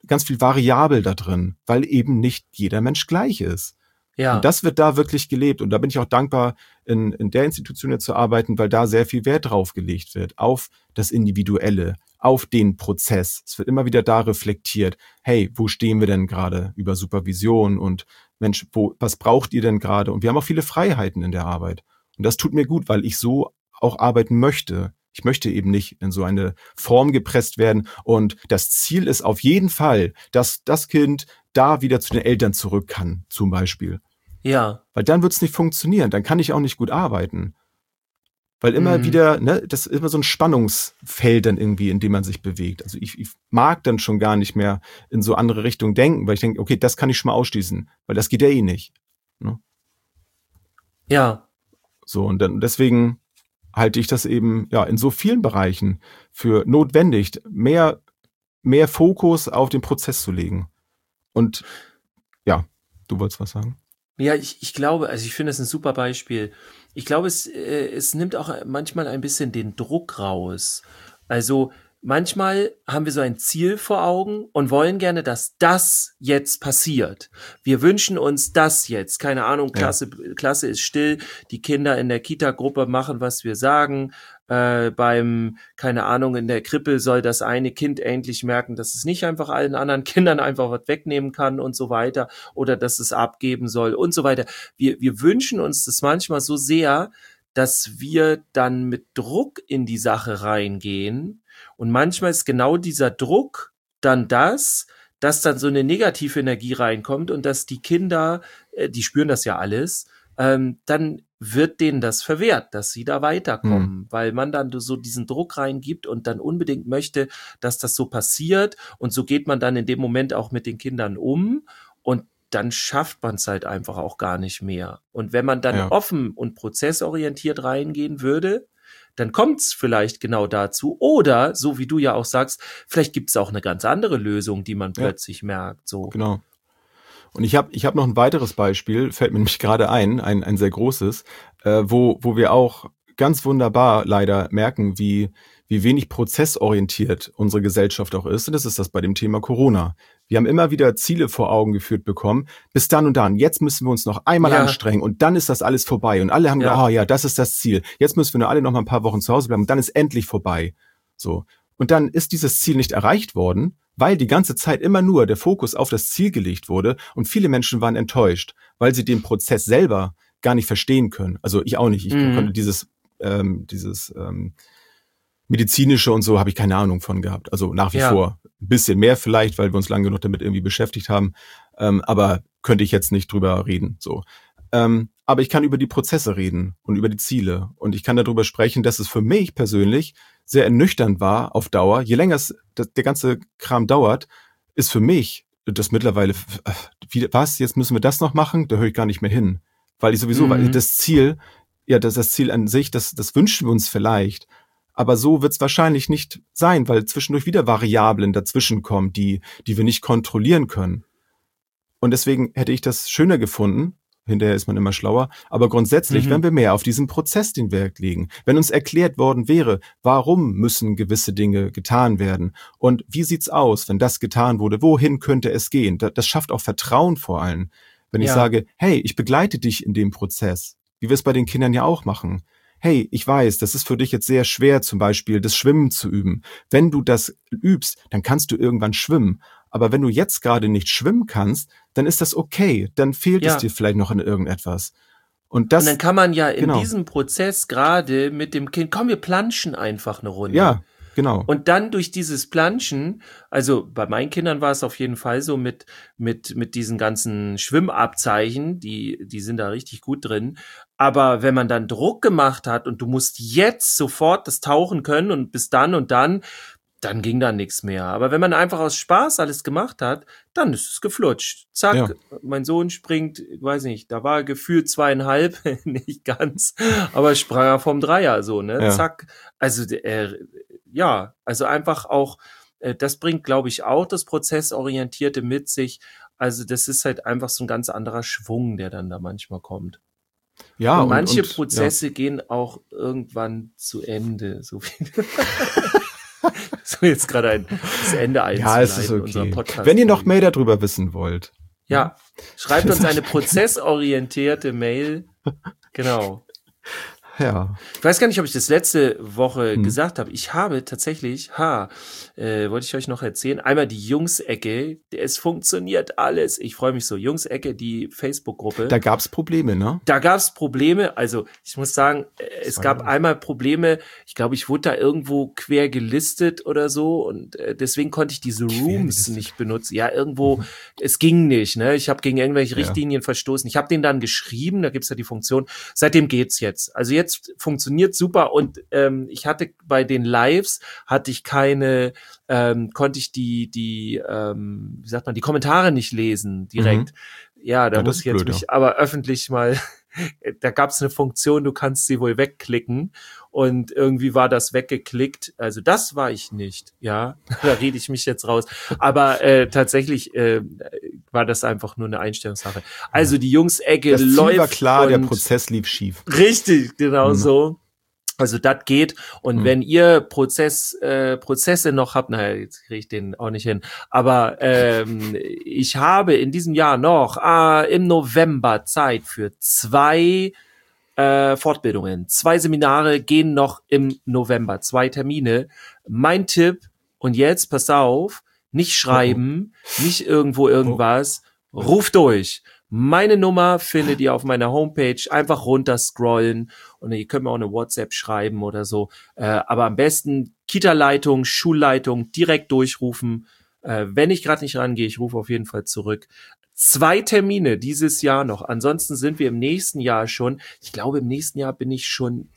variabel da drin, weil eben nicht jeder Mensch gleich ist. Ja. Und das wird da wirklich gelebt. Und da bin ich auch dankbar, in der Institution jetzt zu arbeiten, weil da sehr viel Wert drauf gelegt wird, auf das Individuelle, auf den Prozess. Es wird immer wieder da reflektiert, hey, wo stehen wir denn gerade über Supervision und Mensch, was braucht ihr denn gerade? Und wir haben auch viele Freiheiten in der Arbeit. Und das tut mir gut, weil ich so auch arbeiten möchte. Ich möchte eben nicht in so eine Form gepresst werden. Und das Ziel ist auf jeden Fall, dass das Kind da wieder zu den Eltern zurück kann, zum Beispiel. Ja. Weil dann wird es nicht funktionieren. Dann kann ich auch nicht gut arbeiten. Weil immer wieder, das ist immer so ein Spannungsfeld dann irgendwie, in dem man sich bewegt. Also ich mag dann schon gar nicht mehr in so andere Richtungen denken, weil ich denke, okay, das kann ich schon mal ausschließen, weil das geht ja eh nicht. Ne? Ja. So, und dann deswegen halte ich das eben in so vielen Bereichen für notwendig, mehr Fokus auf den Prozess zu legen. Und ja, du wolltest was sagen? Ja, ich glaube, also ich finde das ein super Beispiel. Ich glaube, es nimmt auch manchmal ein bisschen den Druck raus. Also manchmal haben wir so ein Ziel vor Augen und wollen gerne, dass das jetzt passiert. Wir wünschen uns das jetzt. Keine Ahnung, Klasse ist still, die Kinder in der Kita-Gruppe machen, was wir sagen. Keine Ahnung, in der Krippe soll das eine Kind endlich merken, dass es nicht einfach allen anderen Kindern einfach was wegnehmen kann und so weiter oder dass es abgeben soll und so weiter. Wir wünschen uns das manchmal so sehr, dass wir dann mit Druck in die Sache reingehen und manchmal ist genau dieser Druck dann dass dann so eine negative Energie reinkommt und dass die Kinder, die spüren das ja alles, dann wird denen das verwehrt, dass sie da weiterkommen, weil man dann so diesen Druck reingibt und dann unbedingt möchte, dass das so passiert und so geht man dann in dem Moment auch mit den Kindern um und dann schafft man es halt einfach auch gar nicht mehr. Und wenn man dann offen und prozessorientiert reingehen würde, dann kommt es vielleicht genau dazu. Oder, so wie du ja auch sagst, vielleicht gibt es auch eine ganz andere Lösung, die man plötzlich merkt. So. Genau. Und ich hab noch ein weiteres Beispiel, fällt mir nämlich gerade ein sehr großes, wo wir auch ganz wunderbar leider merken, wie wenig prozessorientiert unsere Gesellschaft auch ist. Und das ist das bei dem Thema Corona. Wir haben immer wieder Ziele vor Augen geführt bekommen. Bis dann und dann. Jetzt müssen wir uns noch einmal anstrengen und dann ist das alles vorbei. Und alle haben gedacht, oh ja, das ist das Ziel. Jetzt müssen wir nur alle noch mal ein paar Wochen zu Hause bleiben und dann ist endlich vorbei. So. Und dann ist dieses Ziel nicht erreicht worden, weil die ganze Zeit immer nur der Fokus auf das Ziel gelegt wurde und viele Menschen waren enttäuscht, weil sie den Prozess selber gar nicht verstehen können. Also ich auch nicht. Ich konnte dieses medizinische und so habe ich keine Ahnung von gehabt. Also nach wie vor ein bisschen mehr vielleicht, weil wir uns lange genug damit irgendwie beschäftigt haben. Aber könnte ich jetzt nicht drüber reden. So. Aber ich kann über die Prozesse reden und über die Ziele. Und ich kann darüber sprechen, dass es für mich persönlich sehr ernüchternd war auf Dauer. Je länger der ganze Kram dauert, ist für mich das mittlerweile, jetzt müssen wir das noch machen? Da höre ich gar nicht mehr hin. Weil ich sowieso, weil das Ziel an sich, das wünschen wir uns vielleicht. Aber so wird es wahrscheinlich nicht sein, weil zwischendurch wieder Variablen dazwischen kommen, die wir nicht kontrollieren können. Und deswegen hätte ich das schöner gefunden, hinterher ist man immer schlauer, aber grundsätzlich, wenn wir mehr auf diesen Prozess den Wert legen, wenn uns erklärt worden wäre, warum müssen gewisse Dinge getan werden und wie sieht's aus, wenn das getan wurde, wohin könnte es gehen? Das schafft auch Vertrauen vor allem. Wenn ich sage, hey, ich begleite dich in dem Prozess, wie wir es bei den Kindern ja auch machen. Hey, ich weiß, das ist für dich jetzt sehr schwer, zum Beispiel das Schwimmen zu üben. Wenn du das übst, dann kannst du irgendwann schwimmen. Aber wenn du jetzt gerade nicht schwimmen kannst, dann ist das okay. Dann fehlt es dir vielleicht noch an irgendetwas. Und dann kann man ja in diesem Prozess gerade mit dem Kind, komm, wir planschen einfach eine Runde. Ja, genau. Und dann durch dieses Planschen, also bei meinen Kindern war es auf jeden Fall so mit diesen ganzen Schwimmabzeichen, die sind da richtig gut drin. Aber wenn man dann Druck gemacht hat und du musst jetzt sofort das Tauchen können und bis dann und dann ging da nichts mehr. Aber wenn man einfach aus Spaß alles gemacht hat, dann ist es geflutscht. Zack, mein Sohn springt, ich weiß nicht, da war gefühlt 2,5, nicht ganz, aber sprang er vom Dreier so, ne? Ja. Zack. Also, also einfach auch, das bringt, glaube ich, auch das Prozessorientierte mit sich. Also das ist halt einfach so ein ganz anderer Schwung, der dann da manchmal kommt. Ja, und manche Prozesse gehen auch irgendwann zu Ende, so wie so jetzt gerade das Ende einzuleiten. Ja, es ist okay. Wenn ihr noch mehr darüber wissen wollt. Ja, schreibt uns eine prozessorientierte Mail. Genau. Ja. Ich weiß gar nicht, ob ich das letzte Woche gesagt habe. Ich habe tatsächlich, wollte ich euch noch erzählen, einmal die Jungs-Ecke. Es funktioniert alles. Ich freue mich so. Jungs-Ecke, die Facebook-Gruppe. Da gab's Probleme, ne? Da gab's Probleme. Also ich muss sagen, es gab einmal Probleme. Ich glaube, ich wurde da irgendwo quer gelistet oder so und deswegen konnte ich diese Rooms nicht benutzen. Ja, irgendwo, es ging nicht, ne? Ich habe gegen irgendwelche Richtlinien verstoßen. Ich habe denen dann geschrieben, da gibt's ja die Funktion. Seitdem geht's jetzt. Also jetzt funktioniert super und ich hatte bei den Lives konnte ich die wie sagt man, die Kommentare nicht lesen direkt. Ja, da muss ich jetzt mich aber öffentlich mal, da gab es eine Funktion, du kannst sie wohl wegklicken und irgendwie war das weggeklickt. Also das war ich nicht, ja, da rede ich mich jetzt raus. Aber tatsächlich war das einfach nur eine Einstellungssache. Also die Jungs-Ecke läuft. Das Ziel war klar, der Prozess lief schief. Richtig, genau so. Also das geht. Und wenn ihr Prozesse noch habt, jetzt kriege ich den auch nicht hin, aber ich habe in diesem Jahr noch im November Zeit für 2 Fortbildungen. 2 Seminare gehen noch im November, 2 Termine. Mein Tipp, und jetzt passt auf, nicht schreiben, nicht irgendwo irgendwas, ruft durch. Meine Nummer findet ihr auf meiner Homepage. Einfach runterscrollen und ihr könnt mir auch eine WhatsApp schreiben oder so. Aber am besten Kita-Leitung, Schulleitung direkt durchrufen. Wenn ich gerade nicht rangehe, ich rufe auf jeden Fall zurück. 2 Termine dieses Jahr noch. Ansonsten sind wir im nächsten Jahr schon, ich glaube im nächsten Jahr bin ich schon so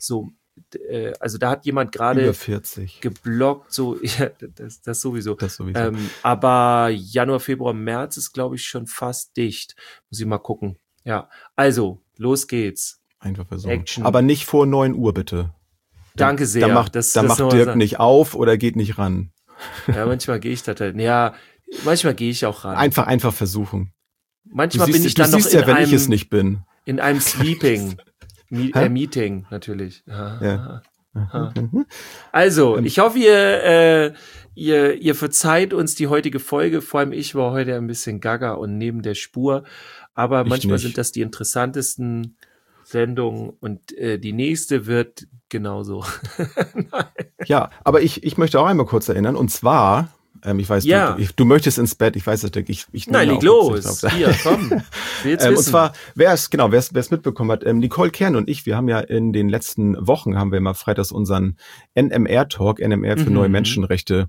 also da hat jemand gerade Über 40. geblockt, so, ja, das sowieso. Das sowieso. Aber Januar, Februar, März ist, glaube ich, schon fast dicht. Muss ich mal gucken. Ja, also, los geht's. Einfach versuchen. Action. Aber nicht vor 9 Uhr, bitte. Danke sehr. Da macht Dirk nicht auf oder geht nicht ran. Ja, manchmal gehe ich da halt. Ja, manchmal gehe ich auch ran. Einfach versuchen. Manchmal bin ich dann noch in wenn ich es nicht bin. In einem Meeting natürlich. Ja. Also, ich hoffe, ihr verzeiht uns die heutige Folge. Vor allem ich war heute ein bisschen gaga und neben der Spur. Aber manchmal sind das die interessantesten Sendungen und die nächste wird genauso. Ja, aber ich möchte auch einmal kurz erinnern. Und zwar, ich weiß, du möchtest ins Bett. Ich weiß es, Nein, leg los. Hier, komm. Und zwar, wer es mitbekommen hat, Nicole Kern und ich, wir haben ja in den letzten Wochen, haben wir immer freitags unseren NMR-Talk, NMR für neue Menschenrechte,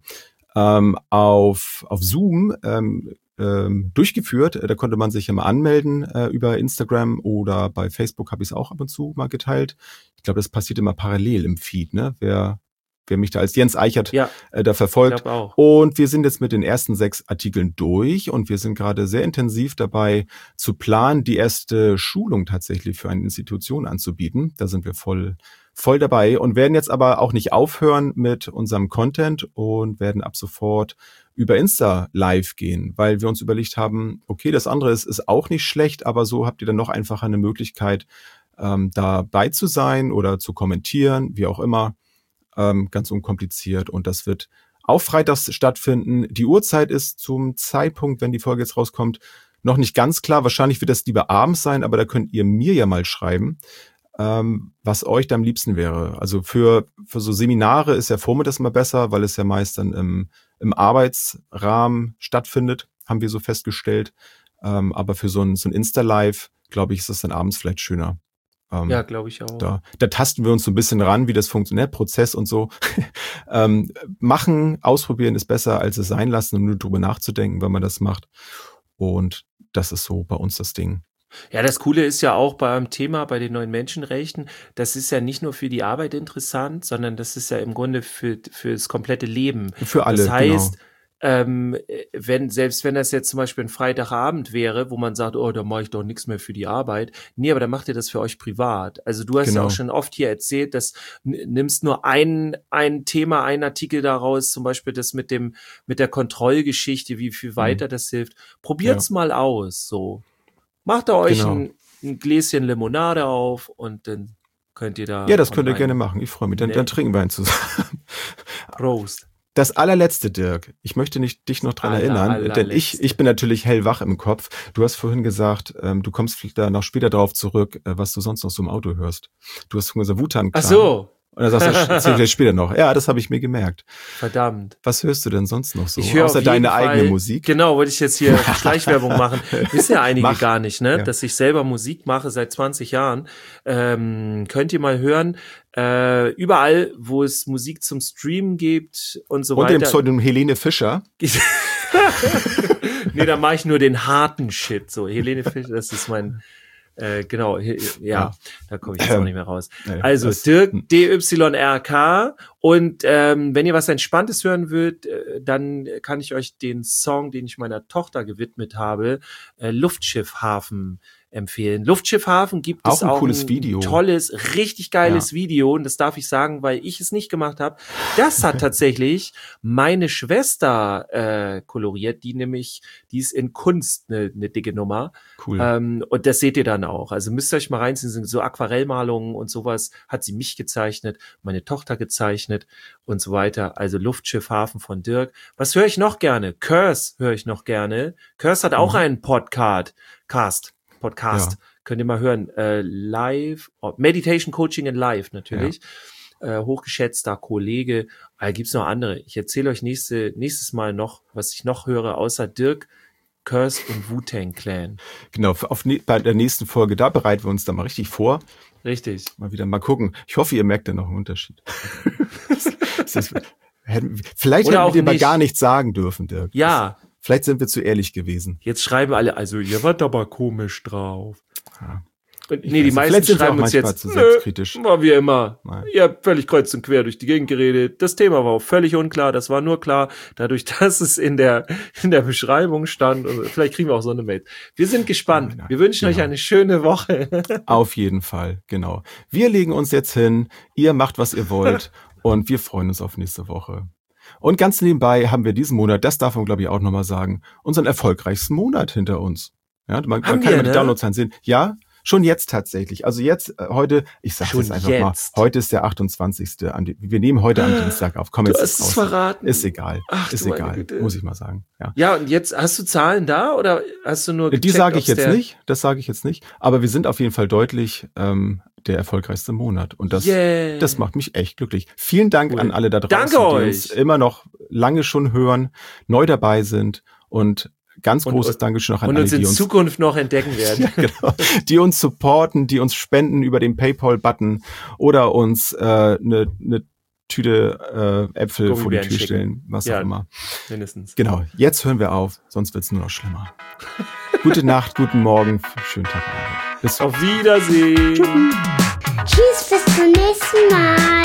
auf Zoom durchgeführt. Da konnte man sich ja mal anmelden über Instagram oder bei Facebook habe ich es auch ab und zu mal geteilt. Ich glaube, das passiert immer parallel im Feed, ne? Wer mich da als Jens Eichert da verfolgt. Auch. Und wir sind jetzt mit den ersten 6 Artikeln durch und wir sind gerade sehr intensiv dabei zu planen, die erste Schulung tatsächlich für eine Institution anzubieten. Da sind wir voll dabei und werden jetzt aber auch nicht aufhören mit unserem Content und werden ab sofort über Insta live gehen, weil wir uns überlegt haben, okay, das andere ist auch nicht schlecht, aber so habt ihr dann noch einfacher eine Möglichkeit, dabei zu sein oder zu kommentieren, wie auch immer. Ganz unkompliziert und das wird auch freitags stattfinden. Die Uhrzeit ist zum Zeitpunkt, wenn die Folge jetzt rauskommt, noch nicht ganz klar. Wahrscheinlich wird das lieber abends sein, aber da könnt ihr mir ja mal schreiben, was euch da am liebsten wäre. Also für so Seminare ist ja vormittags mal besser, weil es ja meist dann im Arbeitsrahmen stattfindet, haben wir so festgestellt. Aber für so ein Insta-Live, glaube ich, ist das dann abends vielleicht schöner. Ja, glaube ich auch. Da tasten wir uns so ein bisschen ran, wie das funktioniert, Prozess und so. Machen, ausprobieren ist besser, als es sein lassen und nur drüber nachzudenken, wenn man das macht. Und das ist so bei uns das Ding. Ja, das Coole ist ja auch beim Thema, bei den neuen Menschenrechten, das ist ja nicht nur für die Arbeit interessant, sondern das ist ja im Grunde für das komplette Leben. Für alle, das heißt, genau. Selbst wenn das jetzt zum Beispiel ein Freitagabend wäre, wo man sagt, oh, da mache ich doch nichts mehr für die Arbeit. Nee, aber dann macht ihr das für euch privat. Also du hast ja auch schon oft hier erzählt, dass nimmst nur ein Thema, einen Artikel daraus, zum Beispiel das mit der Kontrollgeschichte, wie viel weiter das hilft. Probiert's mal aus, so. Macht ihr euch ein Gläschen Limonade auf und dann könnt ihr da. Ja, das könnt ihr gerne machen. Ich freue mich. Dann trinken wir einen zusammen. Prost. Das allerletzte, Dirk. Ich möchte dich noch dran erinnern, denn ich bin natürlich hellwach im Kopf. Du hast vorhin gesagt, du kommst da noch später drauf zurück, was du sonst noch so im Auto hörst. Du hast vorhin gesagt, Wu-Tang Clan. Ach so. Und dann sagst du, erzähl ich später noch. Ja, das habe ich mir gemerkt. Verdammt. Was hörst du denn sonst noch so? Ich höre außer deine eigene Musik? Genau, wollte ich jetzt hier Schleichwerbung machen. Wissen ja einige gar nicht, ne? Ja. Dass ich selber Musik mache seit 20 Jahren. Könnt ihr mal hören. Überall, wo es Musik zum Streamen gibt und so weiter. Und dem Pseudonym Helene Fischer. Nee, da mache ich nur den harten Shit. So, Helene Fischer, das ist mein... genau, ja, da komme ich jetzt auch nicht mehr raus. Also Dirk DYRK und wenn ihr was Entspanntes hören wollt, dann kann ich euch den Song, den ich meiner Tochter gewidmet habe, Luftschiffhafen empfehlen. Luftschiffhafen gibt es auch cooles Video. Tolles, richtig geiles Video und das darf ich sagen, weil ich es nicht gemacht habe. Das hat tatsächlich meine Schwester koloriert, die ist in Kunst eine dicke Nummer. Cool. Und das seht ihr dann auch. Also müsst ihr euch mal reinziehen, sind so Aquarellmalungen und sowas, hat sie mich gezeichnet, meine Tochter gezeichnet und so weiter. Also Luftschiffhafen von Dirk. Was höre ich noch gerne? Curse höre ich noch gerne. Curse hat auch einen Podcast. Ja. Könnt ihr mal hören. Live, Meditation Coaching in Live natürlich. Ja. Hochgeschätzter Kollege. Gibt's noch andere. Ich erzähle euch nächstes Mal noch, was ich noch höre, außer Dirk, Curse und Wu-Tang Clan. Genau, bei der nächsten Folge, da bereiten wir uns da mal richtig vor. Richtig. Mal gucken. Ich hoffe, ihr merkt da noch einen Unterschied. Vielleicht hätten wir mal gar nichts sagen dürfen, Dirk. Ja. Vielleicht sind wir zu ehrlich gewesen. Jetzt schreiben alle, also ihr wart aber komisch drauf. Ja. Und, nee, die meisten schreiben uns jetzt, zu selbstkritisch. War wie immer. Nein. Ihr habt völlig kreuz und quer durch die Gegend geredet. Das Thema war auch völlig unklar. Das war nur klar, dadurch, dass es in der Beschreibung stand. Also vielleicht kriegen wir auch so eine Mail. Wir sind gespannt. Wir wünschen euch eine schöne Woche. Auf jeden Fall, genau. Wir legen uns jetzt hin. Ihr macht, was ihr wollt. Und wir freuen uns auf nächste Woche. Und ganz nebenbei haben wir diesen Monat, das darf man, glaube ich, auch nochmal sagen, unseren erfolgreichsten Monat hinter uns. Ja, man kann ja die Downloadzahlen sehen. Ja, schon jetzt tatsächlich. Also jetzt, heute, ich sage es einfach mal, heute ist der 28. Wir nehmen heute am Dienstag auf. Komm, du hast es verraten. Ist egal. Ach, ist egal, muss ich mal sagen. Ja, und jetzt, hast du Zahlen da oder hast du nur gecheckt, die sage ich jetzt nicht, das sage ich jetzt nicht. Aber wir sind auf jeden Fall deutlich der erfolgreichste Monat. Und das macht mich echt glücklich. Vielen Dank an alle da draußen, die uns immer noch lange schon hören, neu dabei sind und ganz großes Dankeschön noch an alle, die uns in Zukunft noch entdecken werden. Ja, genau, die uns supporten, die uns spenden über den PayPal-Button oder uns eine Tüte Äpfel vor die Tür stellen, was auch immer. Mindestens. Genau, jetzt hören wir auf, sonst wird's nur noch schlimmer. Gute Nacht, guten Morgen, schönen Tag. Bis auf Wiedersehen. Tschüss, bis zum nächsten Mal.